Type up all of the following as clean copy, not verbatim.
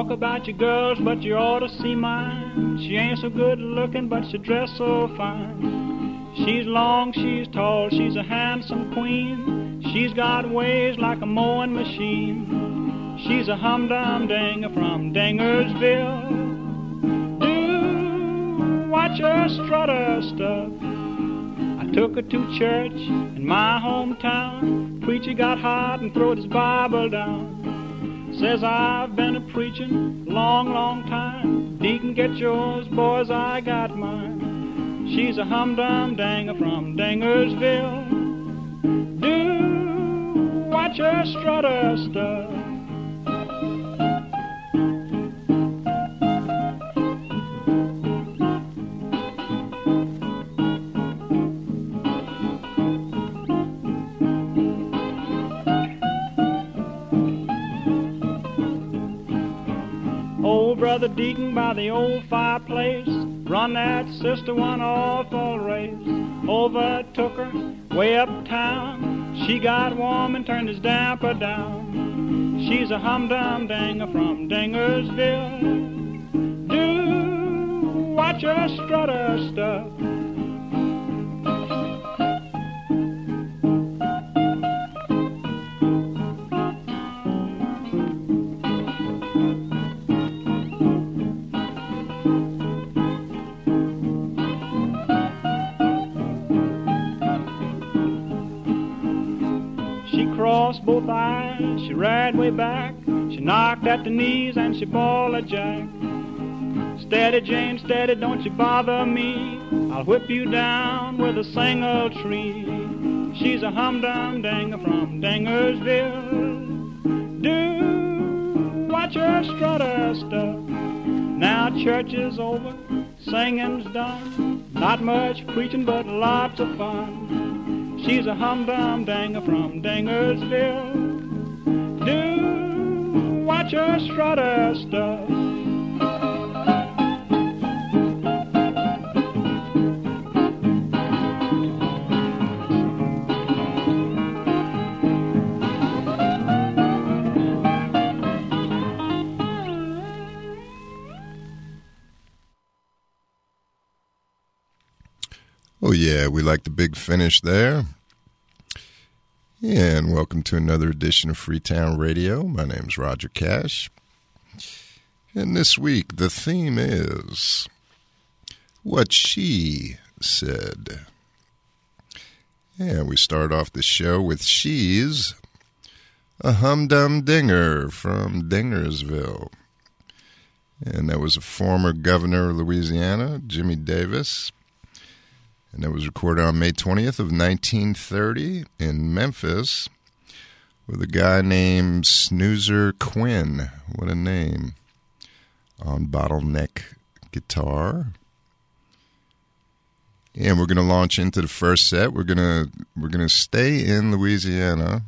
talk about your girls, but you ought to see mine. She ain't so good looking, but she dress so fine. She's long, she's tall, she's a handsome queen. She's got ways like a mowing machine. She's a hum-dum-dinger from Dingersville. Do watch her strut her stuff. I took her to church in my hometown. Preacher got hot and throwed his Bible down. Says I've been a preaching long, long time. Deacon, get yours, boys, I got mine. She's a hum-dum-dinger from Dingersville. Do watch her strut her stuff. Old brother Deacon by the old fireplace run that sister one awful race. Overtook her way uptown. She got warm and turned his damper down. She's a hum-dum-dinger from Dingersville. Do watch her strut her stuff. Crossed both eyes, she ran way back. She knocked at the knees and she bawled a jack. Steady, Jane, steady, don't you bother me. I'll whip you down with a single tree. She's a hum-dum-dinger from Dingersville. Do watch her strut her stuff. Now church is over, singing's done. Not much preaching, but lots of fun. She's a hum-dum-dinger from Dingersville. Do watch her strut her stuff. Oh yeah, we like the big finish there. And welcome to another edition of Freetown Radio. My name's Roger Cash. And this week the theme is What She Said. And we start off the show with She's a Hum-Dum-Dinger from Dingersville. And that was a former governor of Louisiana, Jimmy Davis. And that was recorded on May 20th of 1930 in Memphis with a guy named Snoozer Quinn. What a name. On bottleneck guitar. And we're going to launch into the first set. We're going to stay in Louisiana.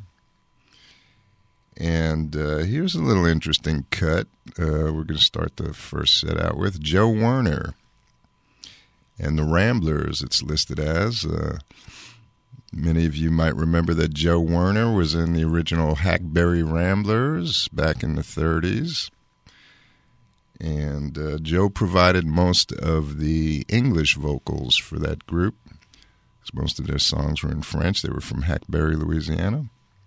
And here's a little interesting cut. We're going to start the first set out with Joe Werner. And the Ramblers, it's listed as. Many of you might remember that Joe Werner was in the original Hackberry Ramblers back in the 30s. And Joe provided most of the English vocals for that group, because most of their songs were in French. They were from Hackberry, Louisiana.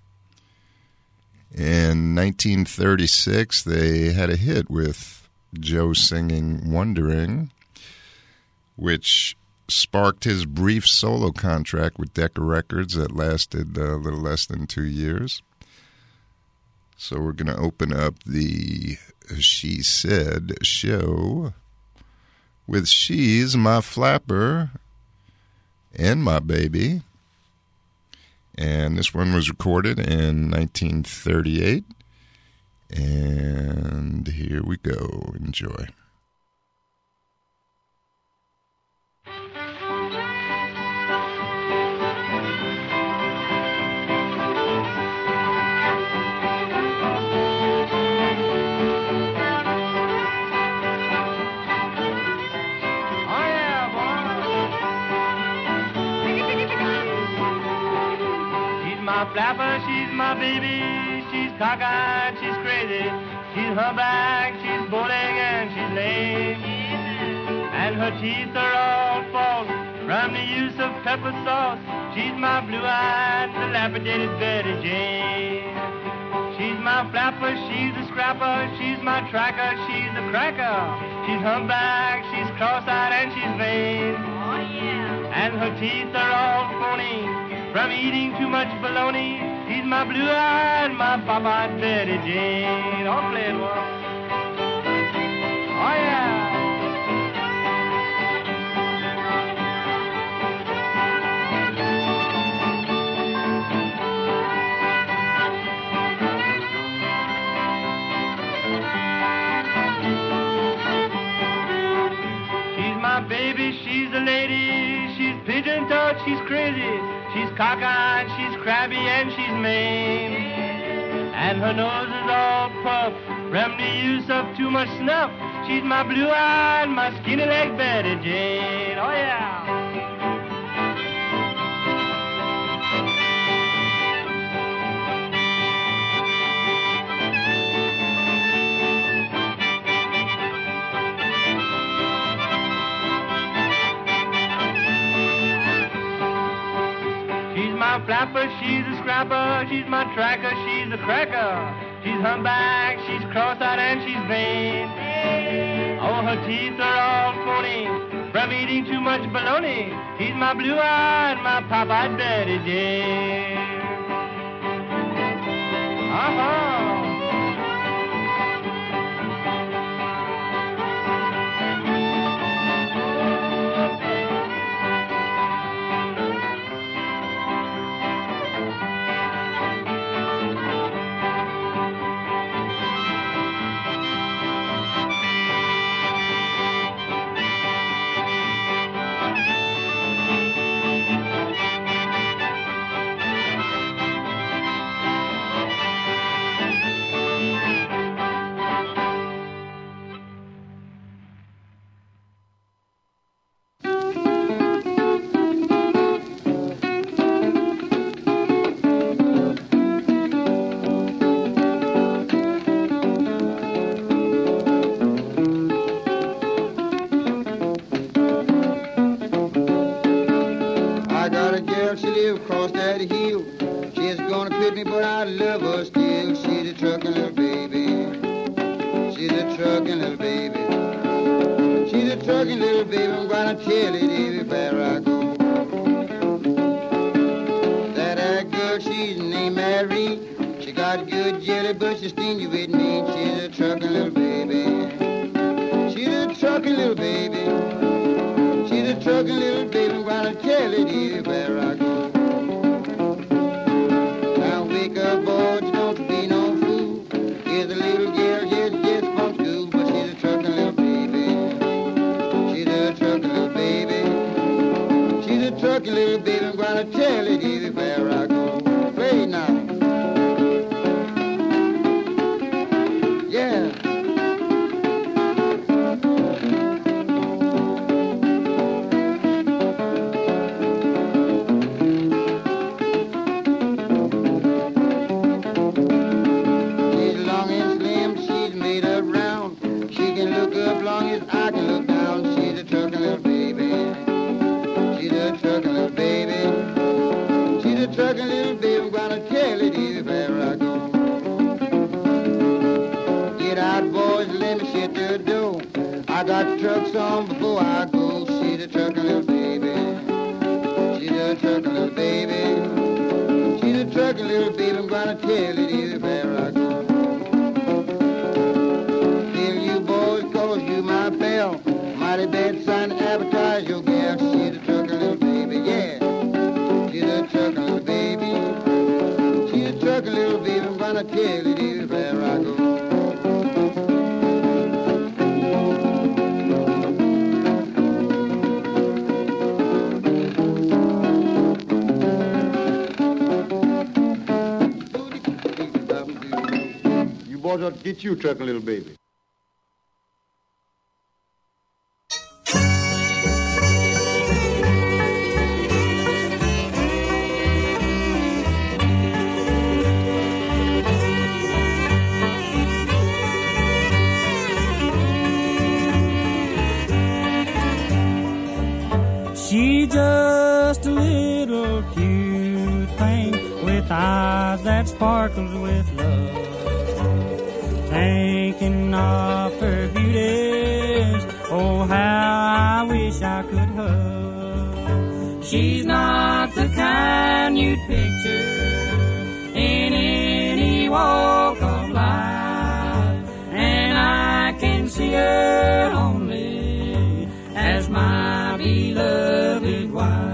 In 1936, they had a hit with Joe singing Wondering, which sparked his brief solo contract with Decca Records that lasted a little less than 2 years. So we're going to open up the She Said show with She's My Flapper and My Baby. And this one was recorded in 1938. And here we go. Enjoy. My flapper, she's my baby, she's cockeyed, she's crazy. She's humpback, she's bowling, and she's lame. And her teeth are all false from the use of pepper sauce. She's my blue-eyed, dilapidated Betty Jane. She's my flapper, she's a scrapper, she's my tracker, she's a cracker. She's humpback, she's cross-eyed, and she's vain. Oh, yeah. And her teeth are all phony from eating too much bologna. She's my blue-eyed, my pop-eyed Betty Jane. Oh, play it, well. Oh, yeah. Baby, she's a lady, she's pigeon-toed, she's crazy, she's cockeyed, she's crabby, and she's Maine. And her nose is all puffed from the use of too much snuff. She's my blue-eyed, my skinny-legged Betty Jane. Oh, yeah. My flapper, she's a scrapper, she's my tracker, she's a cracker. She's humpback, she's cross-eyed, and she's vain. Oh, her teeth are all phony from eating too much bologna. She's my blue-eyed, my pop-eyed Betty Jane. Uh-huh. Get you, trucking little baby. little cute thing with eyes that sparkles with love. Thinking of her beauties, oh how I wish I could hug. She's not the kind you'd picture in any walk of life, and I can see her only as my beloved wife.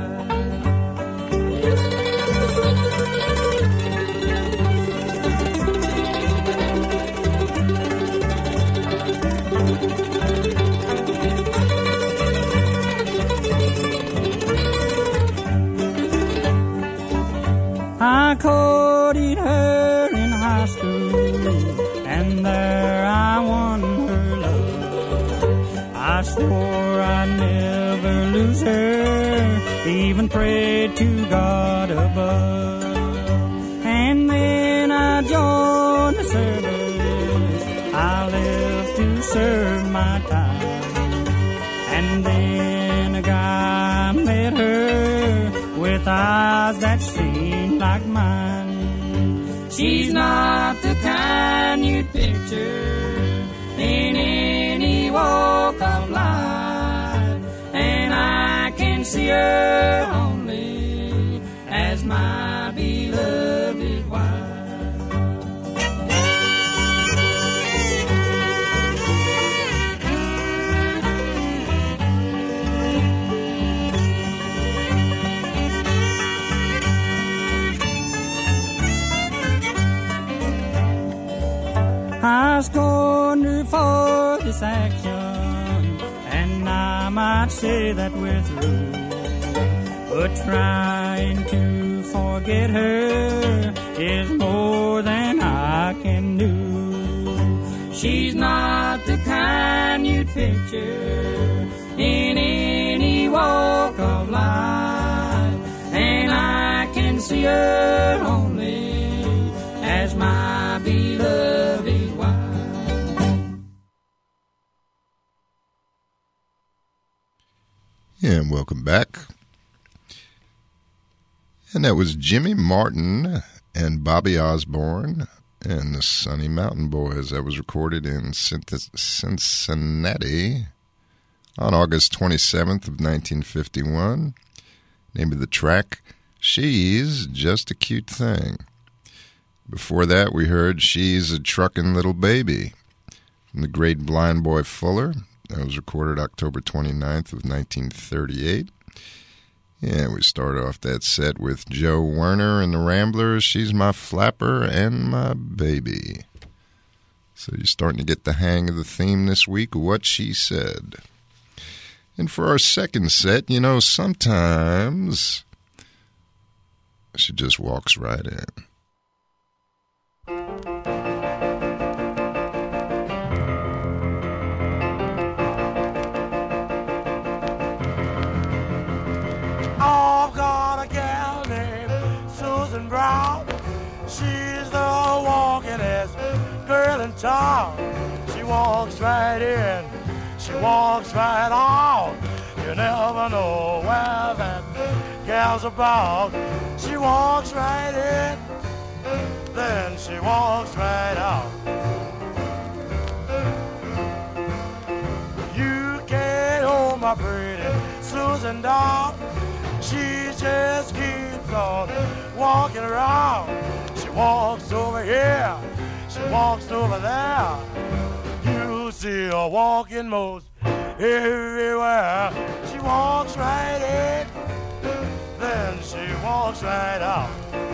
I courted her in high school, and there I won her love. I swore I'd never lose her, even prayed to God above. And then I joined the service, I left to serve my time. And then a guy met her with eyes that seemed like mine. She's not the kind you'd picture in any walk of life, and I can see her only as my beloved wife. I scorned her for this action, and I might say that we're through. But trying to forget her is more than I can do. She's not the kind you'd picture in any walk of life, and I can see her only as my beloved wife. And welcome back. And that was Jimmy Martin and Bobby Osborne and the Sunny Mountain Boys. That was recorded in Cincinnati on August 27th of 1951. Name of the track, She's Just a Cute Thing. Before that, we heard She's a Truckin' Little Baby from the great Blind Boy Fuller. That was recorded October 29th of 1938. Yeah, we started off that set with Joe Werner and the Ramblers, She's My Flapper and My Baby. So you're starting to get the hang of the theme this week, What She Said. And for our second set, you know, sometimes she just walks right in. I've got a gal named Susan Brown. She's the walkingest girl in town. She walks right in, she walks right out. You never know where that gal's about. She walks right in, then she walks right out. You can't hold my pretty Susan down. She just keeps on walking around. She walks over here, she walks over there. You see her walking most everywhere. She walks right in, then she walks right out.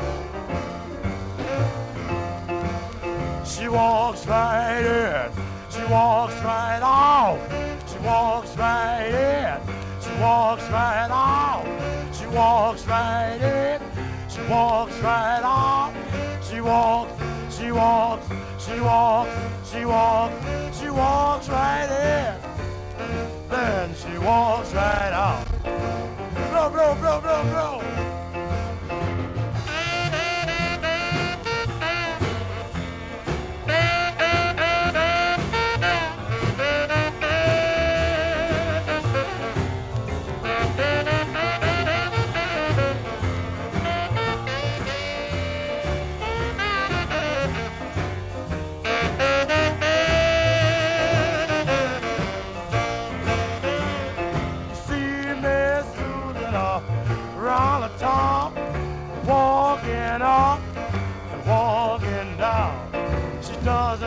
She walks right in, she walks right out. She walks right in, she walks right out. She walks right in, she walks right out. She walks, she walks, she walks, she walks, she walks right in, then she walks right out. Blow, blow, blow, blow, blow.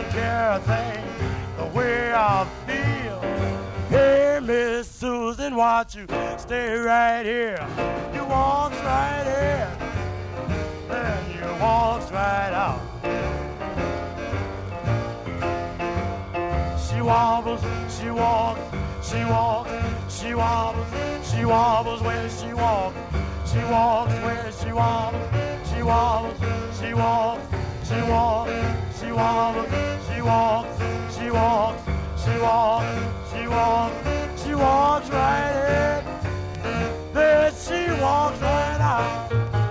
care a thing the way I feel. Hey, Miss Susan, won't you stay right here? You walks right in, then you walks right out. She wobbles, she walks, she walks, she wobbles, she wobbles when she walks. She walks when she wobbles, she wobbles, she walks, she walks, she wobbles, she walks, she walks, she walks, she walks, she walks right in, then she walks right out.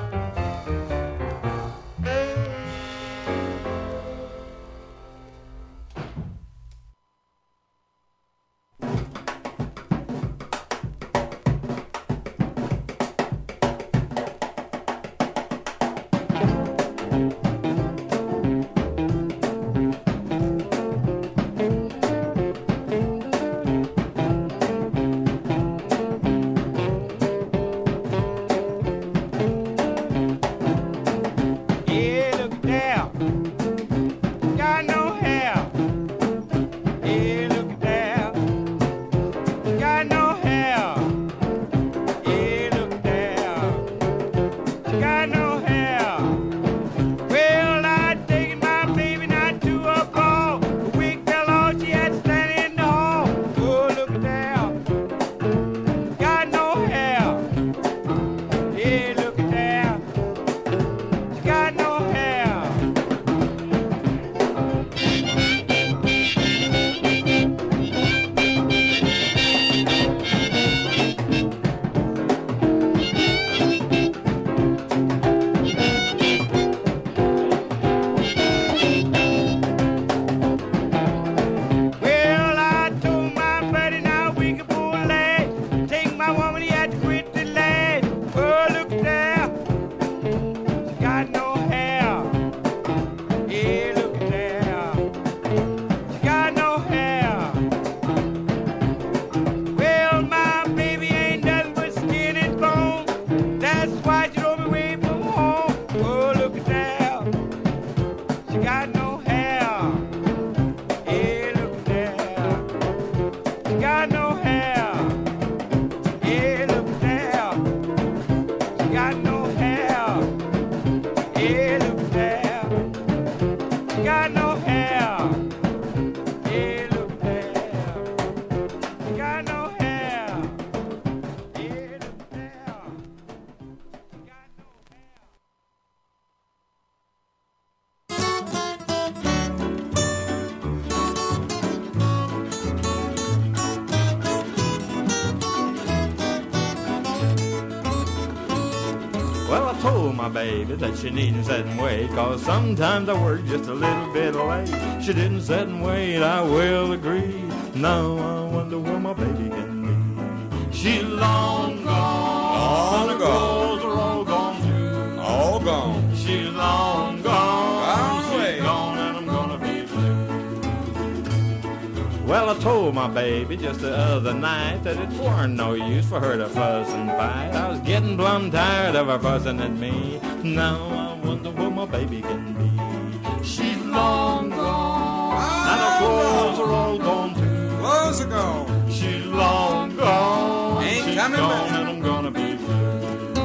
Well, I told my baby that she needn't sit and wait, 'cause sometimes I work just a little bit late. She didn't sit and wait, I will agree. Now I wonder where my baby can be. She's long gone, all the girls are all gone too. All gone. She's long gone, she's gone and I'm gonna be blue. Well, I told my baby just the other night that it weren't no use for her to fuss and fight. I was getting plumb tired of her fussing at me. Now I wonder where my baby can be. She's long gone, and her clothes are all gone too. Clothes are gone. She's long gone, Ain't she's coming gone back. and I'm gonna be blue.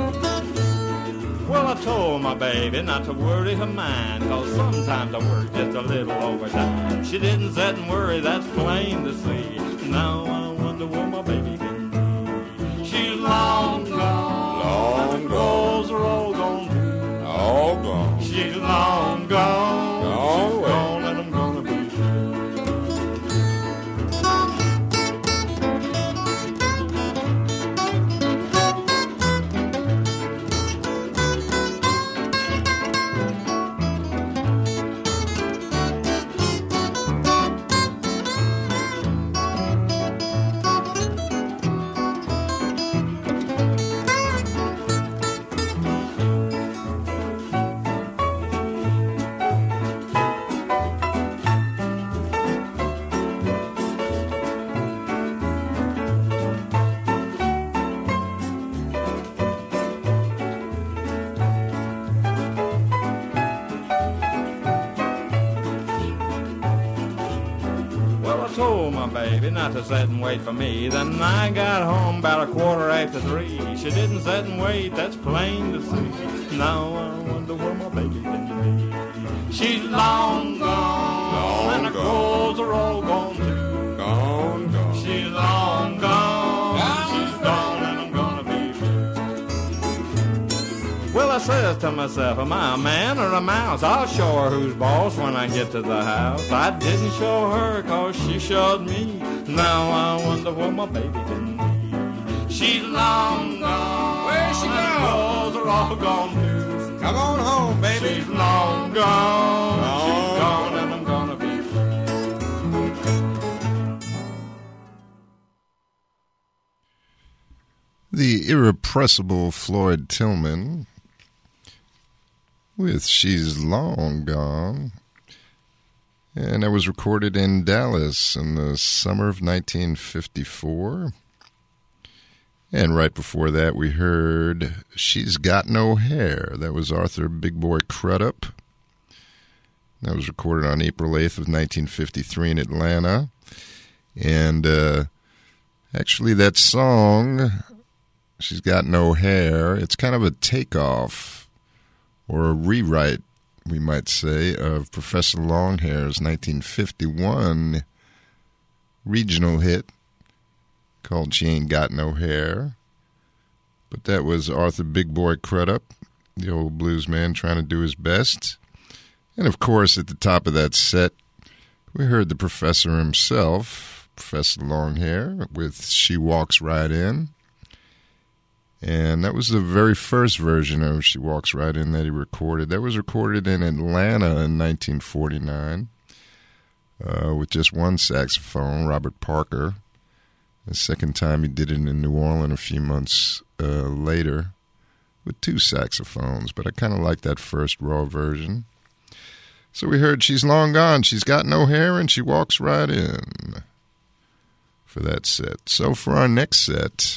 Well, I told my baby not to worry her mind, 'cause sometimes I work just a little overtime. She didn't sit and worry, that's plain to see. Now I wonder where my baby can be. She's long gone, Long clothes are all gone too. All gone. She's long gone, Gone she's away. gone and I'm gonna be blue. told my baby not to sit and wait for me. Then I got home about 3:15. She didn't sit and wait, that's plain to see. Now I wonder where my baby can be. She's long gone, and the clothes are all gone too. Gone, gone. She's long gone, she's gone, and I'm gonna be free. Well, I says to myself, am I a man or a mouse? I'll show her who's boss when I get to the house. I didn't show her 'cause she showed me. Now I wonder where my baby can be. She's long gone. Where's she and gone? clothes are all gone too. Come on home, baby. She's long gone. She's gone, and I'm gonna be The irrepressible Floyd Tillman with She's Long Gone. And that was recorded in Dallas in the summer of 1954. And right before that, we heard She's Got No Hair. That was Arthur Big Boy Crudup. That was recorded on April 8th of 1953 in Atlanta. And actually, that song, She's Got No Hair, it's kind of a takeoff or a rewrite, we might say, of Professor Longhair's 1951 regional hit called She Ain't Got No Hair. But that was Arthur Big Boy Crudup, the old blues man trying to do his best. And of course, at the top of that set, we heard the professor himself, Professor Longhair, with She Walks Right In. And that was the very first version of She Walks Right In that he recorded. That was recorded in Atlanta in 1949 with just one saxophone, Robert Parker. The second time he did it in New Orleans a few months later with two saxophones. But I kind of like that first raw version. So we heard She's Long Gone, She's Got No Hair, and She Walks Right In for that set. So for our next set,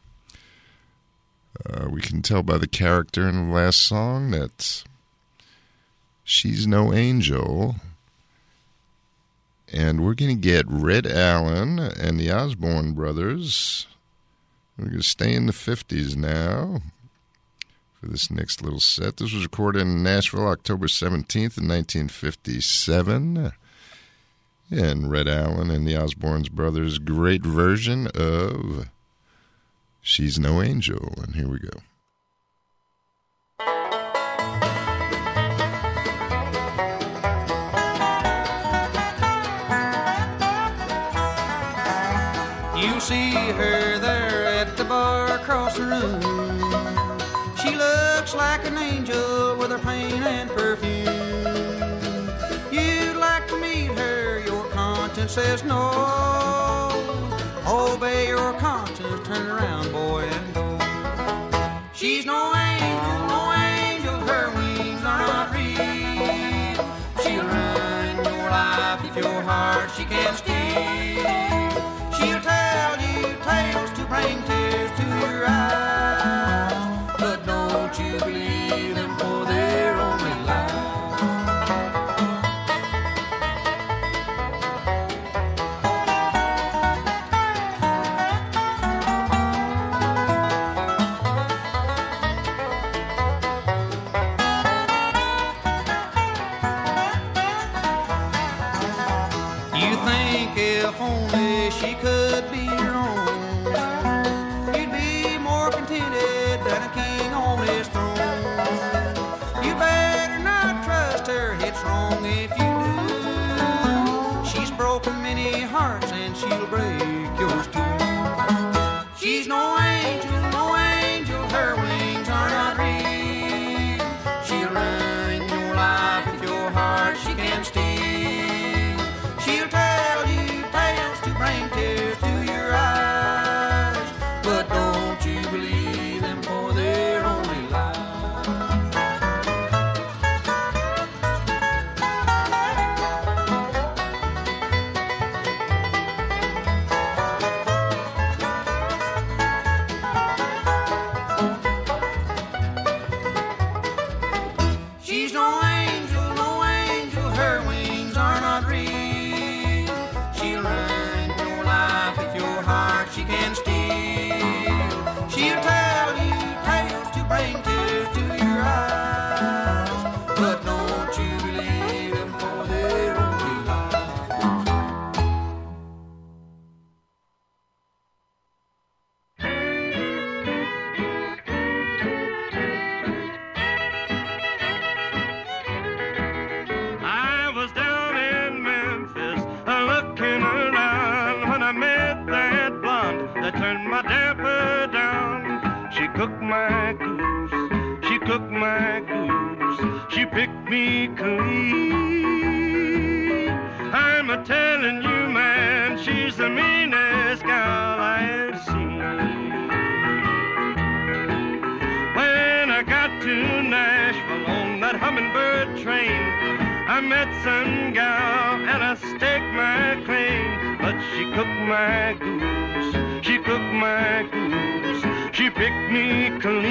we can tell by the character in the last song that she's no angel. And we're going to get Red Allen and the Osborne Brothers. We're going to stay in the 50s now for this next little set. This was recorded in Nashville October 17th in 1957. And Red Allen and the Osborne Brothers' great version of She's No Angel. And here we go. You'll see her there at the bar across the room. She looks like an angel with her paint and perfume. You'd like to meet her, your conscience says no. Obey your conscience, turn around, boy, and go. She's no angel, her wings are not real. She'll ruin your life if your heart she can't steal. She'll tell you tales to bring tears to your eyes, but don't you believe them, for they're only lies. You think if only she could be your own, you'd be more contented than a king on his throne. You better not trust her, it's wrong if you do. She's broken many hearts and she'll break yours too. She's no angel, her wings are not real. She'll ruin your life if your heart she can steal. She'll tell you tales to bring tears to your eyes, but don't you believe them, for they're only lies. She's no angel, her wings are not real. She'll run cooked my goose. She cooked my goose. She picked me clean. I'm a telling you, man, she's the meanest gal I've seen. When I got to Nashville on that hummingbird train, I met some gal and I staked my claim. But she cooked my goose. She cooked my goose. She picked me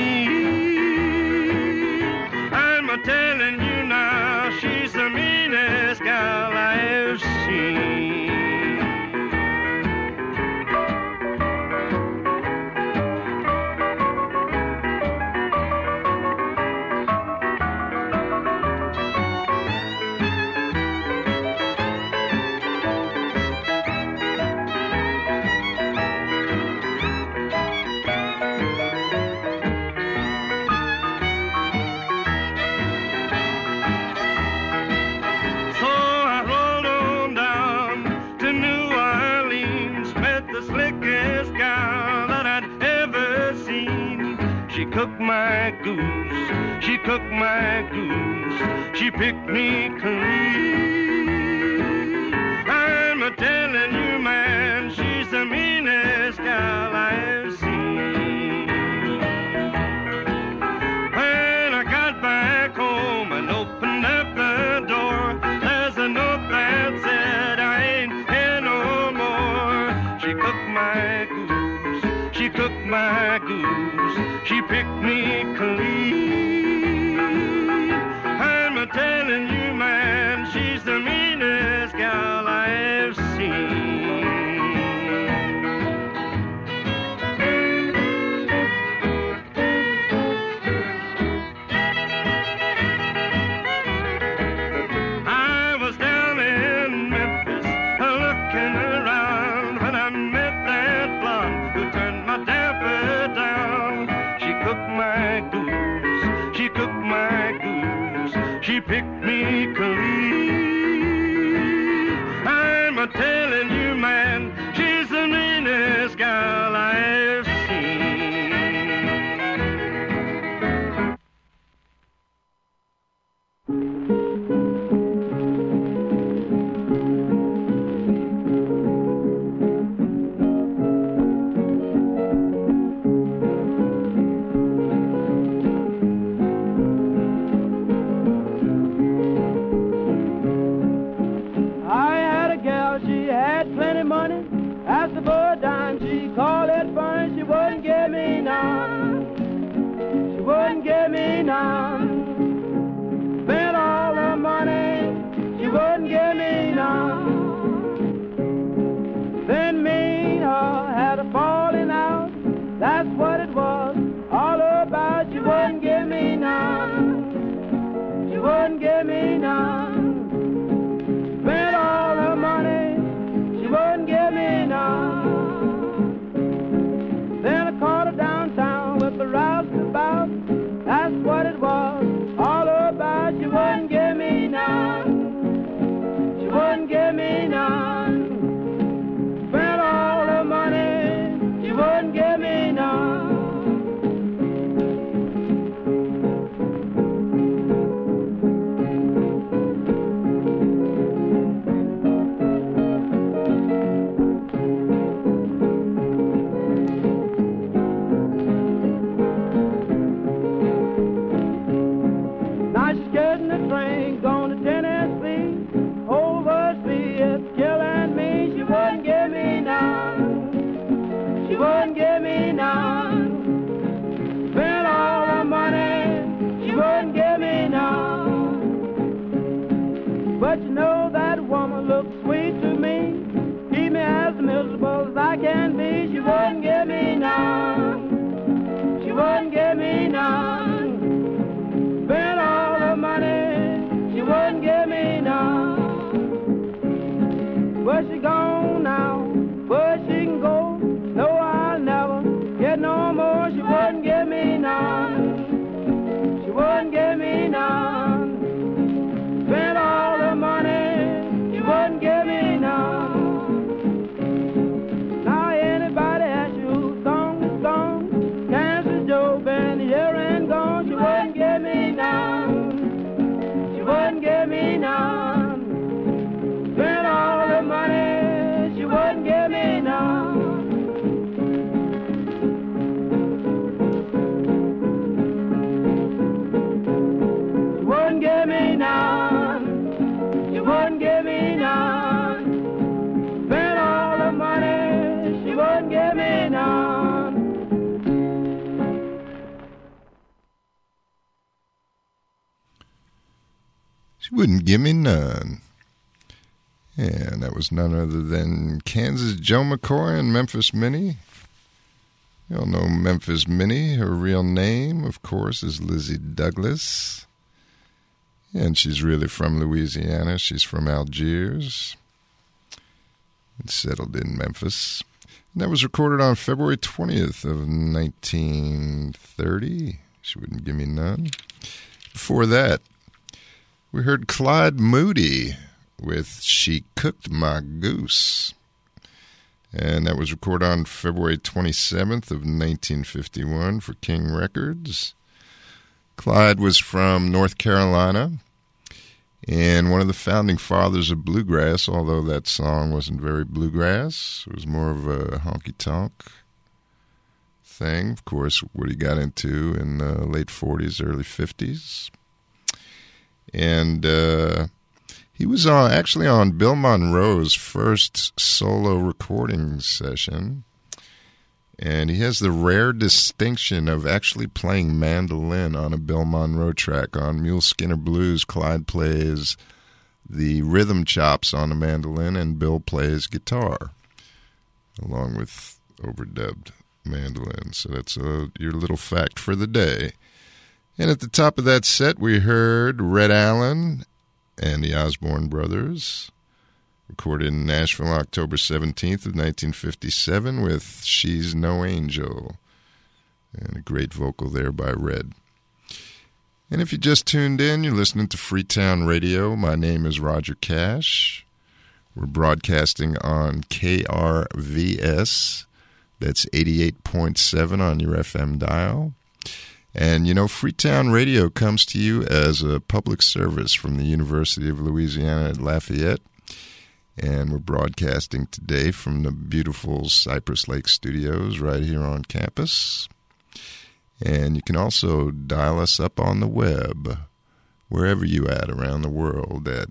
clean. I'm a telling you now, she's the meanest gal I've seen. Cooked my goose, she cooked my goose, she picked me clean. I'm a telling you, man, she's the meanest gal I've seen. When I got back home and opened up the door, there's a note that said I ain't here no more. She cooked my goose, she cooked my goose, she picked me clean. I'm a telling you, man, she's the meanest gal I've seen. I was down in Memphis looking around when I met that blonde who turned my damper down. She cooked my goose, she cooked my goose, she picked me clean. I'm a telling you, man, she's the meanest gal I've seen. She called it fun, she wouldn't give me none. She wouldn't give me none. Spent all her money, she wouldn't give me none. Then me and her had a falling out, that's what it was all about. She wouldn't give me none. She wouldn't give me none. Spent all her money, she wouldn't give me none. Then I caught her downtown with the roustabout. That's what it was all about. She wouldn't give me none. She wouldn't give me none. Spent all her money. She wouldn't give me none. She wouldn't give me none. Spent all her money, she wouldn't give me none. But you know that woman looks sweet to me, keep me as miserable as I can be. She wouldn't give me none. She wouldn't give me none. Spent all her money, she wouldn't give me none. Where she gone now? Where she can go? No, I'll never get no more. She wouldn't give me none. She wouldn't give me none. Spent all her money. She wouldn't give me none. Now anybody ask you whose song is song? Kansas Joe. She wouldn't give me none. And that was none other than Kansas Joe McCoy and Memphis Minnie. You all know Memphis Minnie. Her real name, of course, is Lizzie Douglas. And she's really from Louisiana. She's from Algiers. And settled in Memphis. And that was recorded on February 20th of 1930. She wouldn't give me none. Before that, we heard Clyde Moody with She Cooked My Goose. And that was recorded on February 27th of 1951 for King Records. Clyde was from North Carolina and one of the founding fathers of bluegrass, although that song wasn't very bluegrass. It was more of a honky-tonk thing. Of course, what he got into in the late 40s, early 50s. And he was actually on Bill Monroe's first solo recording session, and he has the rare distinction of actually playing mandolin on a Bill Monroe track. On Mule Skinner Blues, Clyde plays the rhythm chops on the mandolin, and Bill plays guitar, along with overdubbed mandolin. So that's your little fact for the day. And at the top of that set, we heard Red Allen and the Osborne Brothers, recorded in Nashville October 17th of 1957 with She's No Angel, and a great vocal there by Red. And if you just tuned in, you're listening to Freetown Radio. My name is Roger Cash. We're broadcasting on KRVS, that's 88.7 on your FM dial. And, you know, Freetown Radio comes to you as a public service from the University of Louisiana at Lafayette. And we're broadcasting today from the beautiful Cypress Lake Studios right here on campus. And you can also dial us up on the web, wherever you at around the world, at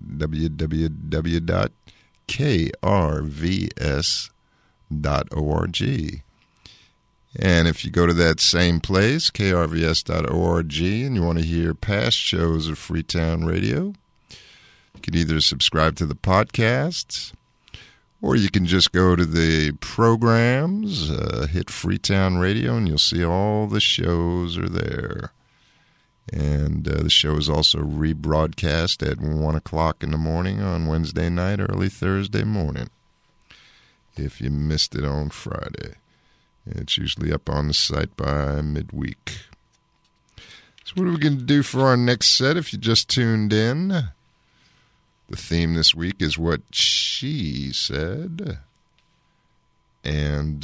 www.krvs.org. And if you go to that same place, krvs.org, and you want to hear past shows of Freetown Radio, you can either subscribe to the podcasts, or you can just go to the programs, hit Freetown Radio, and you'll see all the shows are there. And the show is also rebroadcast at 1 o'clock in the morning on Wednesday night, early Thursday morning, if you missed it on Friday. It's usually up on the site by midweek. So what are we going to do for our next set if you just tuned in? The theme this week is What She Said. And,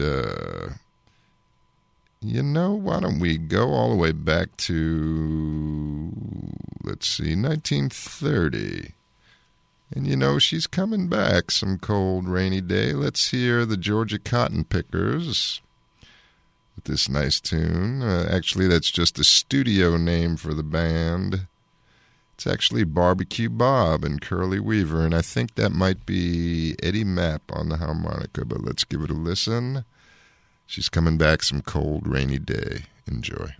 you know, why don't we go all the way back to, let's see, 1930. And, you know, she's coming back some cold, rainy day. Let's hear the Georgia Cotton Pickers with this nice tune. Actually, that's just a studio name for the band. It's actually Barbecue Bob and Curly Weaver, and I think that might be Eddie Mapp on the harmonica, but let's give it a listen. She's coming back some cold, rainy day. Enjoy.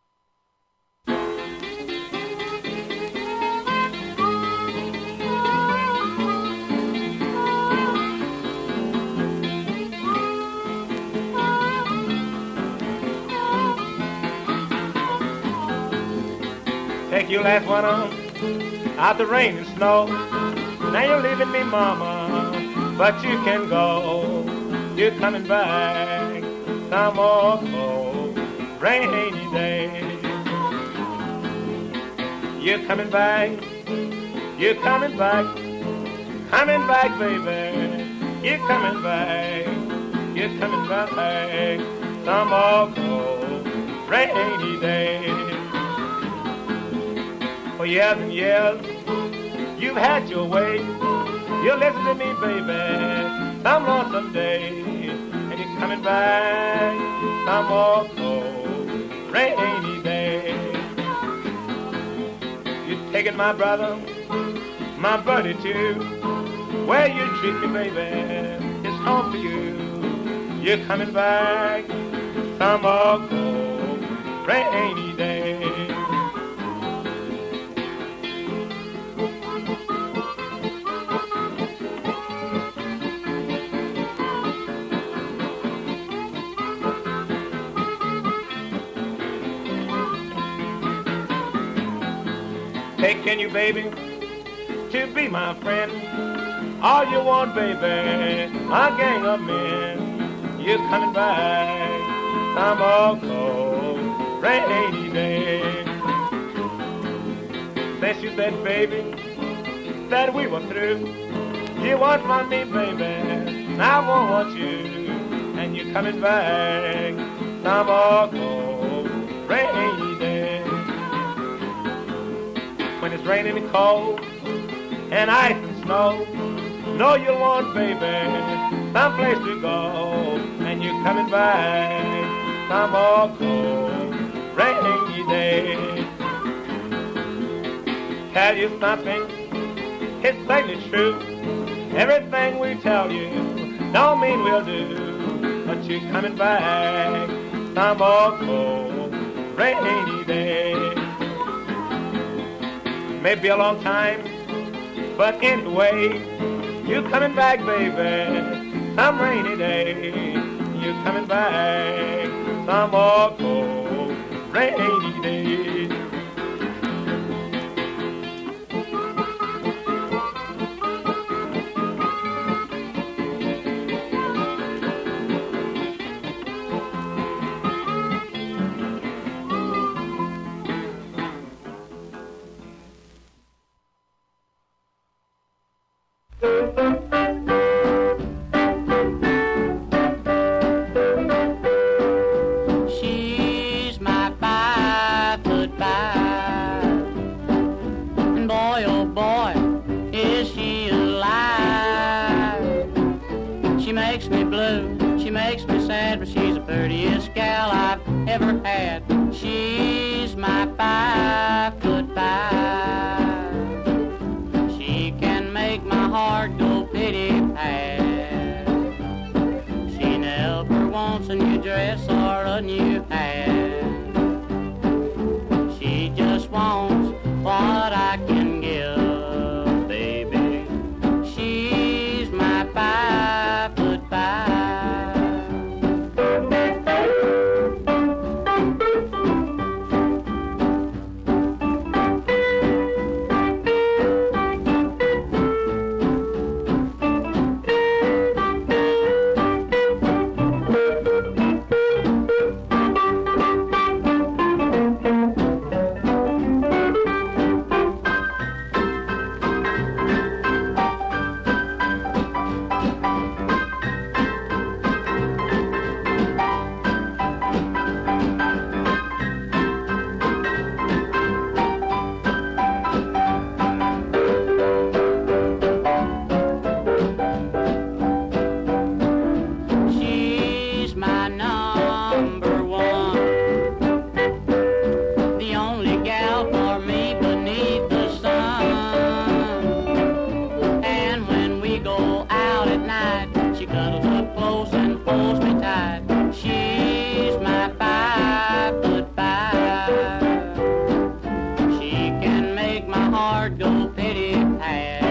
Take your last one on out the rain and snow. Now you're leaving me, mama, but you can go. You're coming back some more cold, rainy day. You're coming back, baby. You're coming back some more cold, rainy day. For years and years, you've had your way. You'll listen to me, baby, some lonesome day. And you're coming back some more cold, rainy day. You're taking my brother, my buddy too. Where you treat me, baby, it's home for you. You're coming back some more cold, rainy day. taking you, baby, to be my friend. All you want, baby, a gang of men. You coming back some old cold rainy day. Since you said, baby, that we were through, you want me, baby, I want you, and you coming back some old cold rainy day. When it's raining and cold and ice and snow, know you want, baby, someplace to go, and you coming back some old cold rainy day. Tell you something, it's certainly true. Everything we tell you don't mean we'll do, but you coming back some old cold rainy day. Maybe a long time, but anyway, you coming back, baby, some rainy day. You coming back some old cold rainy day. She's my 5'5", and boy, oh boy, is she alive. She makes me blue, she makes me sad, but she's the prettiest gal I've ever had. She's my 5'5". She can make my heart go pity-pat. She never wants a new dress or a new hat. She just wants what I can give, baby. She's my 5'5". She's my number one, the only gal for me beneath the sun. And when we go out at night, she cuddles up close and holds me tight. She's my 5'5". She can make my heart go pity-pat.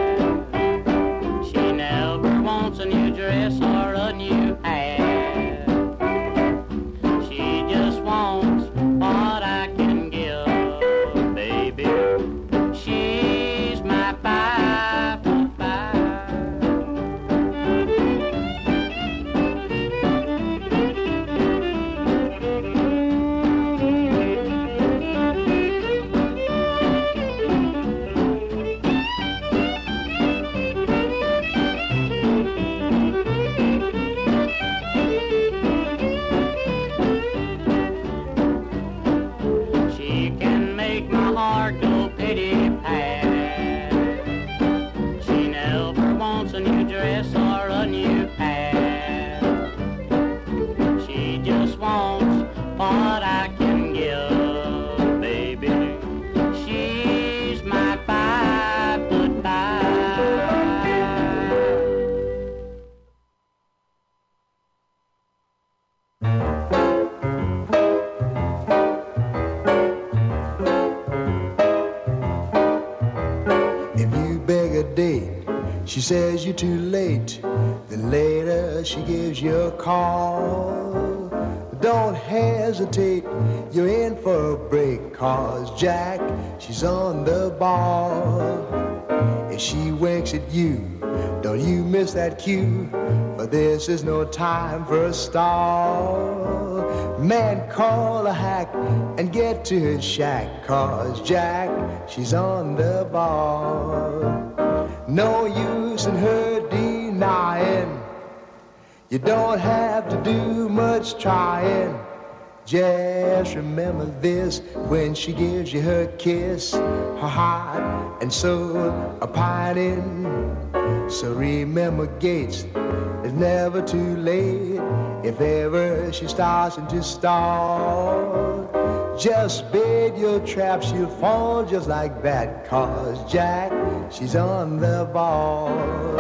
She never wants a new dress or a new hat. She just wants what I can give, baby. She's my 5'5". She can make my heart go pity-pat. She never wants a new dress or a new hat. She just wants what I can give, baby. She's my 5'5". If you beg a date, she says you're too late. Then later she gives you a call. But don't don't hesitate, you're in for a break, 'cause Jack, she's on the ball. If she winks at you, don't you miss that cue, for this is no time for a stall. Man, call a hack and get to his shack, 'cause Jack, she's on the ball. No use in her denying, you don't have to do much trying. Just remember this, when she gives you her kiss, her heart and soul are pining. So remember, Gates, it's never too late. If ever she starts to stall, just bait your trap, she'll fall just like that, 'cause Jack, she's on the ball.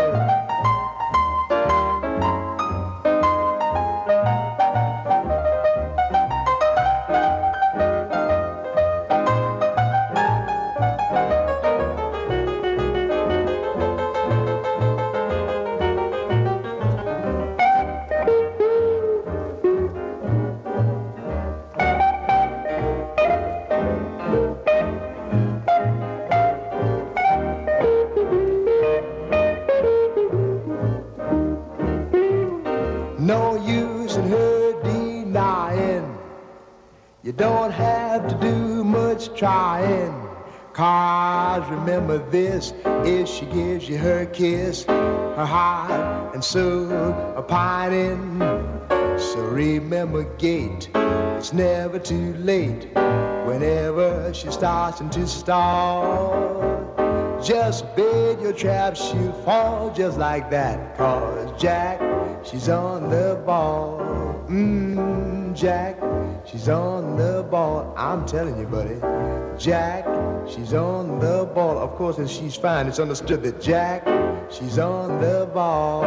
No use in her denying, you don't have to do much trying. 'Cause remember this, if she gives you her kiss, her heart and soul are pining. So remember, Gate, it's never too late. Whenever she starts to stall, just bait your trap, she'll fall just like that, 'cause Jack, she's on the ball. Jack, she's on the ball. I'm telling you, buddy. Jack, she's on the ball. Of course, and she's fine. It's understood that Jack, she's on the ball.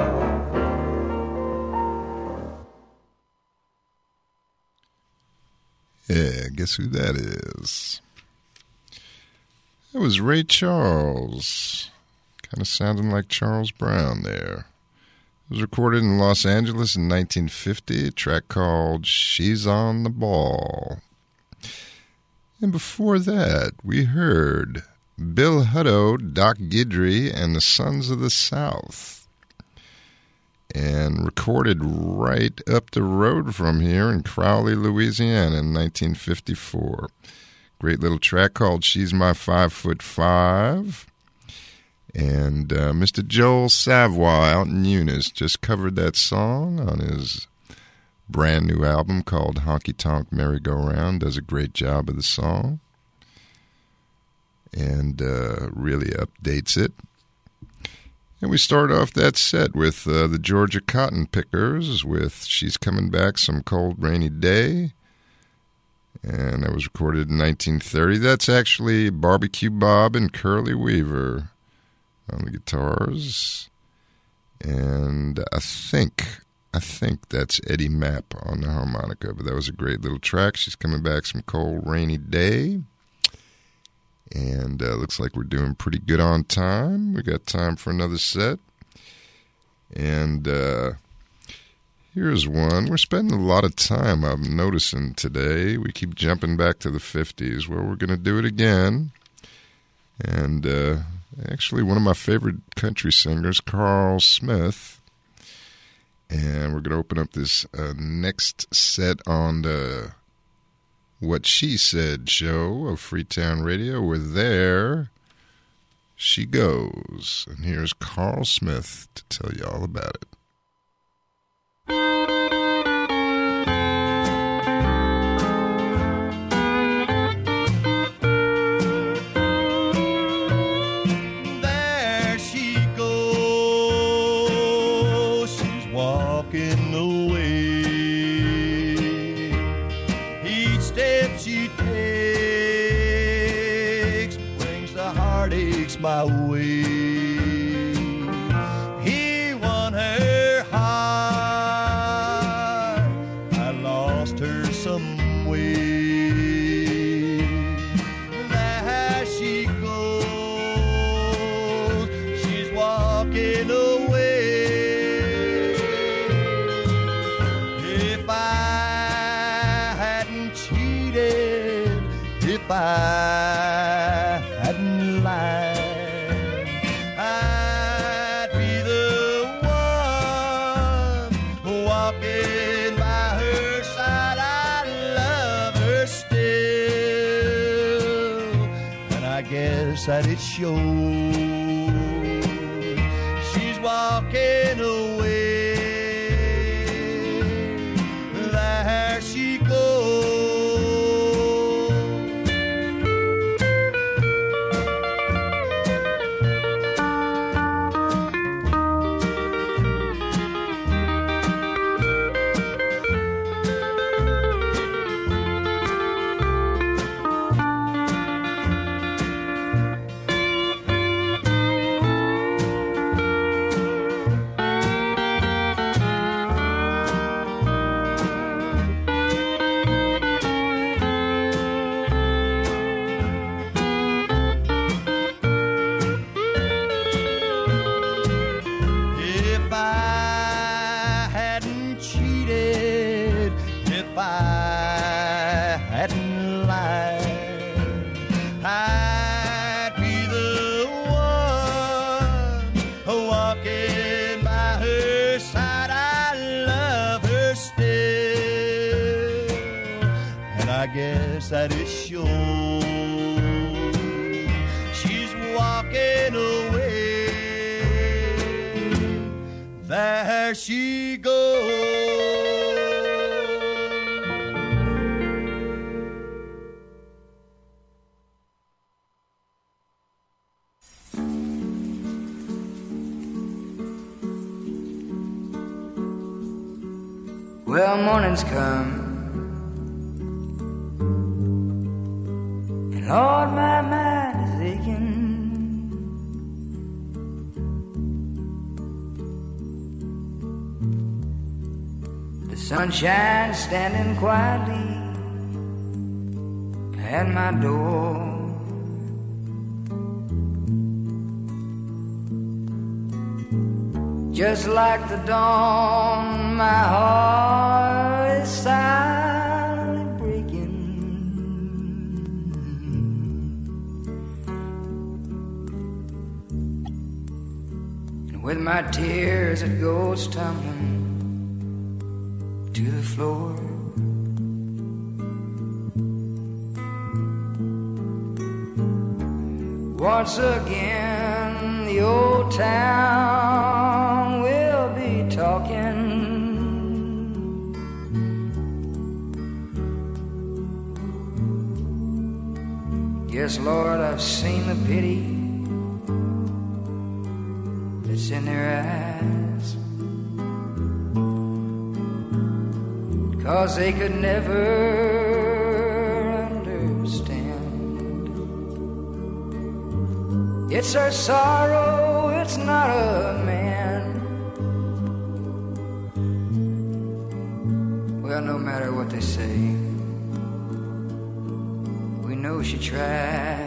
Yeah, guess who that is? That was Ray Charles. Kind of sounding like Charles Brown there. It was recorded in Los Angeles in 1950, a track called She's on the Ball. And before that, we heard Bill Hutto, Doc Guidry, and the Sons of the South. And recorded right up the road from here in Crowley, Louisiana in 1954. Great little track called She's My 5'5". And Mr. Joel Savoy out in Eunice just covered that song on his brand new album called Honky Tonk Merry-Go-Round. Does a great job of the song and really updates it. And we start off that set with the Georgia Cotton Pickers with She's Coming Back Some Cold Rainy Day. And that was recorded in 1930. That's actually Barbecue Bob and Curly Weaver on the guitars, and I think that's Eddie Mapp on the harmonica, but that was a great little track. She's Coming Back Some Cold Rainy Day, and looks like we're doing pretty good on time. We got time for another set, and here's one. We're spending a lot of time, I'm noticing today. We keep jumping back to the 50s. Well, we're going to do it again, and actually, one of my favorite country singers, Carl Smith. And we're going to open up this next set on the What She Said show of Freetown Radio with There She Goes. And here's Carl Smith to tell you all about it. My way. He won her heart, I lost her some way. There she goes, she's walking away. If I I guess that it shows. She's walking away. There she goes. That it shows. She's walking away. There she goes. Well, morning's come. Lord, my mind is aching. The sunshine standing quietly at my door. Just like the dawn, my heart is silently breaking. With my tears it goes tumbling to the floor. Once again the old town will be talking. Yes, Lord, I've seen the pity that's in their eyes, 'cause they could never understand. It's her sorrow, it's not a man. Well, no matter what they say, we know she tried.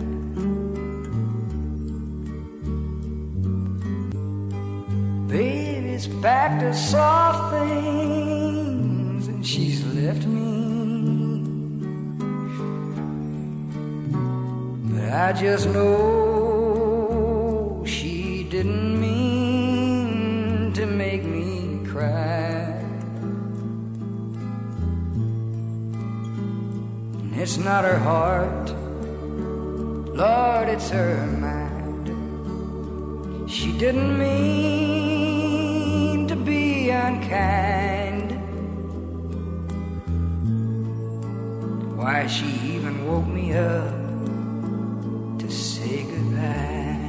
Baby's back to soft things and she's left me. But I just know she didn't mean to make me cry. And it's not her heart, Lord, it's her mind. She didn't mean to be unkind. Why, she even woke me up to say goodbye.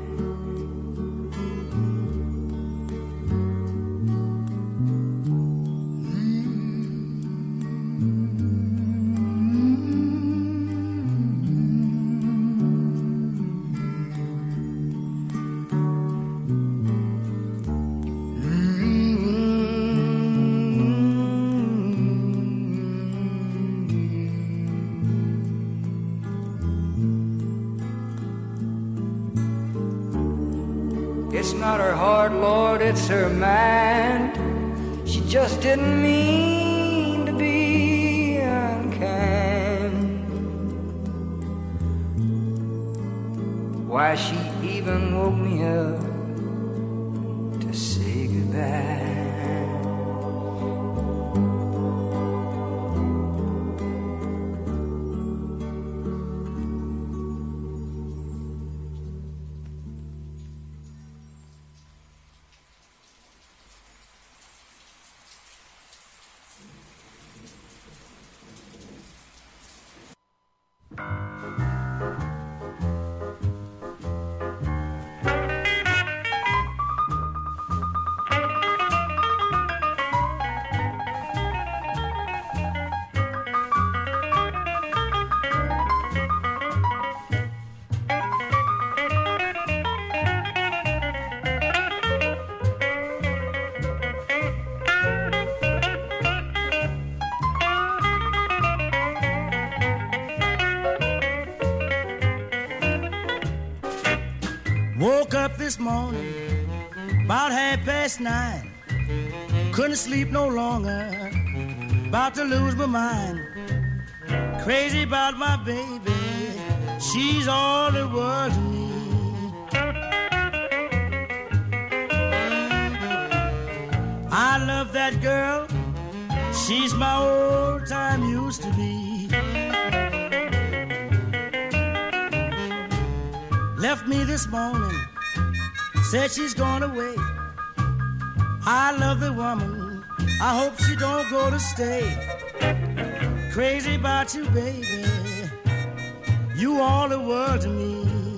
It's not her heart, Lord, it's her mind. She just didn't mean to be unkind. Why, she even woke me up to say goodbye. Woke up this morning about 9:30. Couldn't sleep no longer, about to lose my mind. Crazy about my baby, she's all the world to me. I love that girl, she's my old time used to be. Left me this morning, said she's gone away. I love the woman, I hope she don't go to stay. Crazy about you, baby, you all the world to me.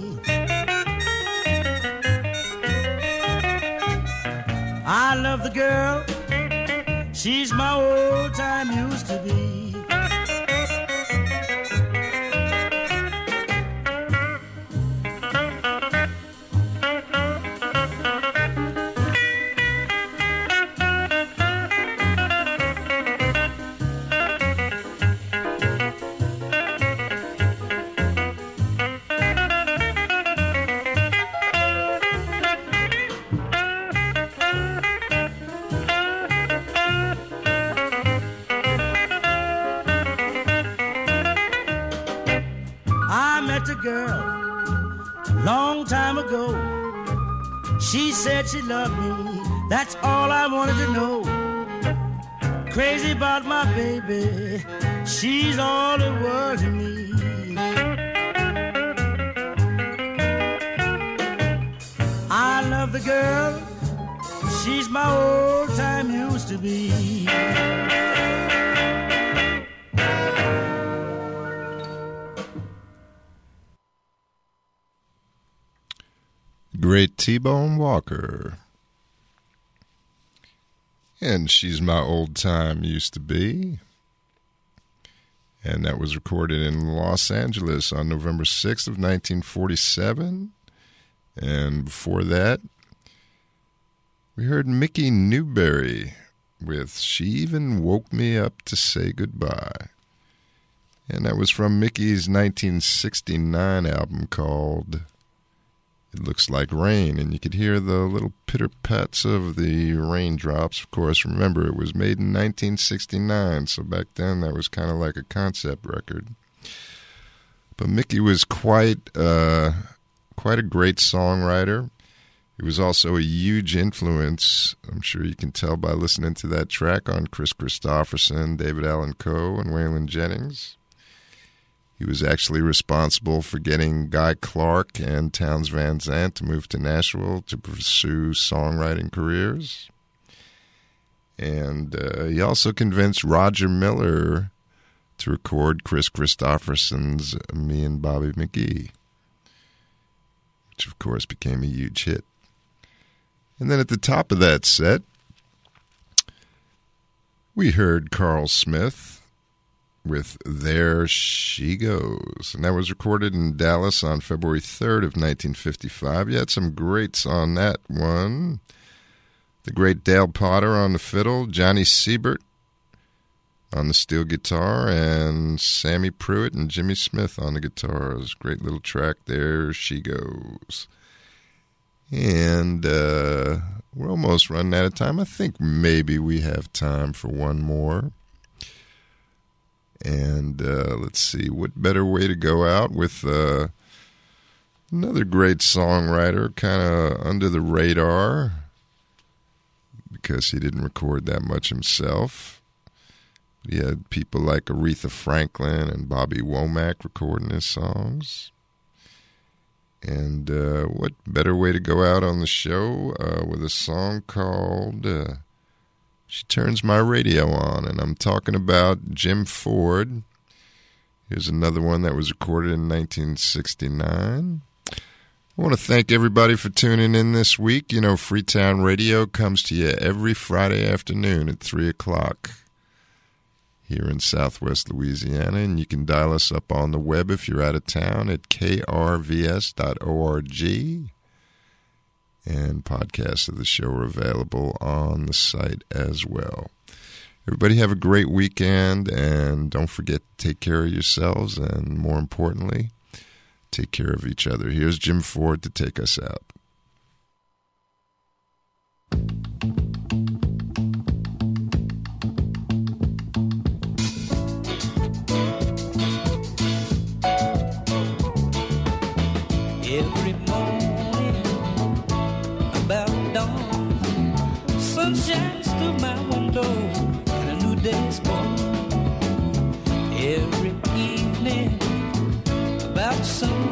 I love the girl, she's my old time used to be. She said she loved me, that's all I wanted to know. Crazy about my baby, she's all the world to me. I love the girl, she's my old time used to be. Great T-Bone Walker. And She's My Old Time Used to Be. And that was recorded in Los Angeles on November 6th of 1947. And before that, we heard Mickey Newberry with She Even Woke Me Up to Say Goodbye. And that was from Mickey's 1969 album called It Looks Like Rain, and you could hear the little pitter-pats of the raindrops. Of course, remember, it was made in 1969, so back then that was kind of like a concept record. But Mickey was quite a great songwriter. He was also a huge influence, I'm sure you can tell by listening to that track, on Chris Christopherson, David Allan Coe, and Waylon Jennings. He was actually responsible for getting Guy Clark and Townes Van Zandt to move to Nashville to pursue songwriting careers. And he also convinced Roger Miller to record Chris Christopherson's Me and Bobby McGee, which of course became a huge hit. And then at the top of that set, we heard Carl Smith with There She Goes. And that was recorded in Dallas on February 3rd of 1955. You had some greats on that one. The great Dale Potter on the fiddle, Johnny Siebert on the steel guitar, and Sammy Pruitt and Jimmy Smith on the guitars. Great little track, There She Goes. And we're almost running out of time. I think maybe we have time for one more. And let's see, what better way to go out with another great songwriter, kind of under the radar, because he didn't record that much himself. He had people like Aretha Franklin and Bobby Womack recording his songs. And what better way to go out on the show with a song called She Turns My Radio On, and I'm talking about Jim Ford. Here's another one that was recorded in 1969. I want to thank everybody for tuning in this week. You know, Freetown Radio comes to you every Friday afternoon at 3 o'clock here in Southwest Louisiana, and you can dial us up on the web if you're out of town at krvs.org. And podcasts of the show are available on the site as well. Everybody have a great weekend, and don't forget to take care of yourselves, and more importantly, take care of each other. Here's Jim Ford to take us out. Every morning about dawn, sun shines through my window and a new day's born. Every evening about sun